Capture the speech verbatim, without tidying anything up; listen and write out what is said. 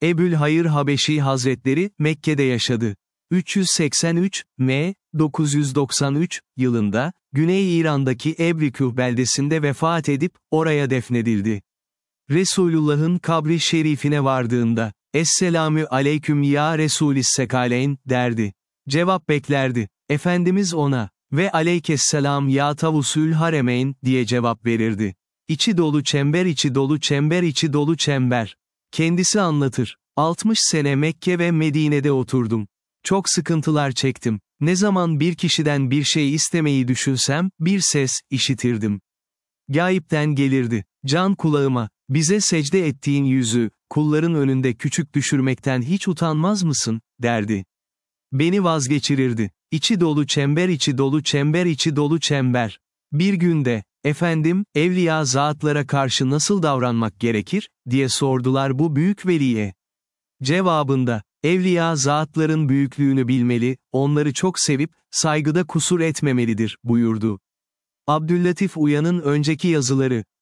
Ebülhayır Habeşi Hazretleri, Mekke'de yaşadı. üç yüz seksen üç, M dokuz yüz doksan üç, yılında, Güney İran'daki Ebrikuh beldesinde vefat edip, oraya defnedildi. Resulullah'ın kabri şerifine vardığında, Esselamü aleyküm ya Resulis Sekaleyn, derdi. Cevap beklerdi. Efendimiz ona, ve aleykesselam ya Tavusül Haremeyn, diye cevap verirdi. İçi dolu çember içi dolu çember içi dolu çember. Kendisi anlatır. altmış sene Mekke ve Medine'de oturdum. Çok sıkıntılar çektim. Ne zaman bir kişiden bir şey istemeyi düşünsem, bir ses, işitirdim. Gâipten gelirdi. Can kulağıma, bize secde ettiğin yüzü, kulların önünde küçük düşürmekten hiç utanmaz mısın, derdi. Beni vazgeçirirdi. İçi dolu çember içi dolu çember içi dolu çember. Bir günde, efendim, evliya zatlara karşı nasıl davranmak gerekir, diye sordular bu büyük veliye. Cevabında, evliya zatların büyüklüğünü bilmeli, onları çok sevip, saygıda kusur etmemelidir, buyurdu. Abdüllatif Uyan'ın önceki yazıları.